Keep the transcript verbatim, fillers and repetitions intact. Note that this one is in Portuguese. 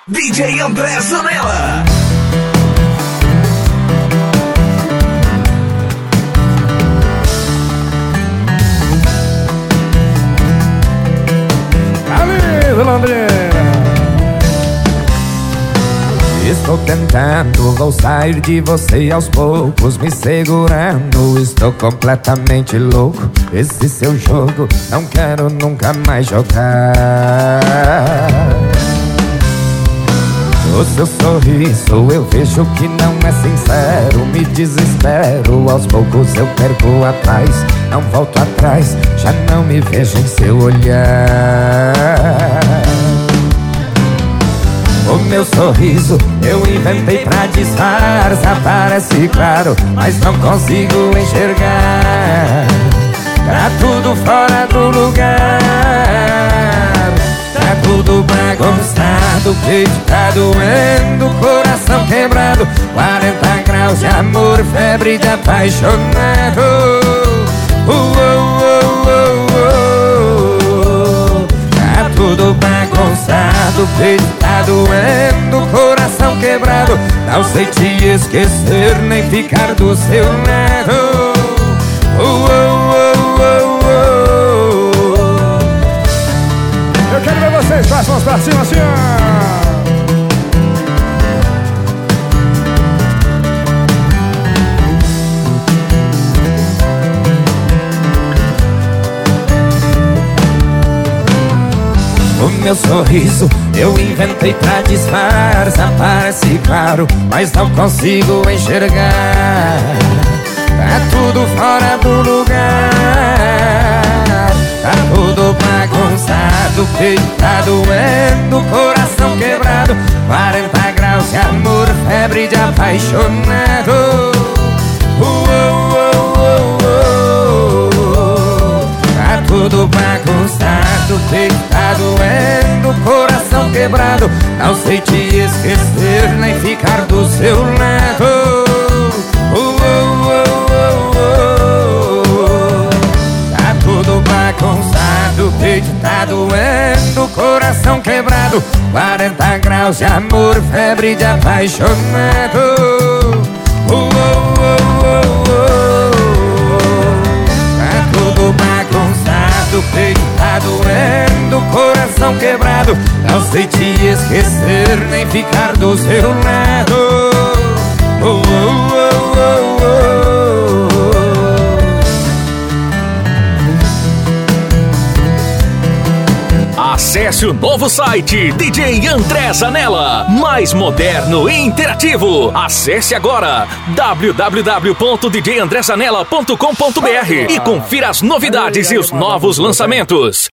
D J André Zanella. Amigo Londrina, estou tentando, vou sair de você aos poucos, me segurando, estou completamente louco. Esse seu jogo não quero nunca mais jogar. O seu sorriso eu vejo que não é sincero, me desespero, aos poucos eu perco atrás, não volto atrás, já não me vejo em seu olhar. O meu sorriso eu inventei pra disfarçar, parece claro, mas não consigo enxergar. Tá tudo fora do lugar, tá tudo bagunçado, peito tá doendo, coração quebrado, quarenta graus de amor, febre de apaixonado. uh, uh, uh, uh, uh. Tá tudo bagunçado, peito tá doendo, coração quebrado, não sei te esquecer nem ficar do seu lado. uh, uh, uh, uh, uh. Eu quero ver vocês com as mãos pra cima, assim, ó. O meu sorriso eu inventei pra disfarçar, parece claro, mas não consigo enxergar. Tá tudo fora do lugar, tá tudo bagunçado, peito tá doendo, coração quebrado, quarenta graus de amor, febre de apaixonado. uh, uh, uh, uh, uh. Tá tudo bagunçado, peito tá doendo, coração quebrado, não sei te esquecer nem ficar do seu lado. uh, uh, uh, uh, uh. Tá tudo bagunçado, peito tá doendo, coração quebrado, quarenta graus de amor, febre de apaixonado. uh, uh, uh, uh, uh. Tá tudo bagunçado, peito tá doendo, coração quebrado, não sei te esquecer nem ficar do seu lado. uh, uh, uh, uh, uh. Acesse o novo site D J André Zanella, mais moderno e interativo. Acesse agora w w w ponto d j andré zanella ponto com ponto b r e confira as novidades e os novos lançamentos.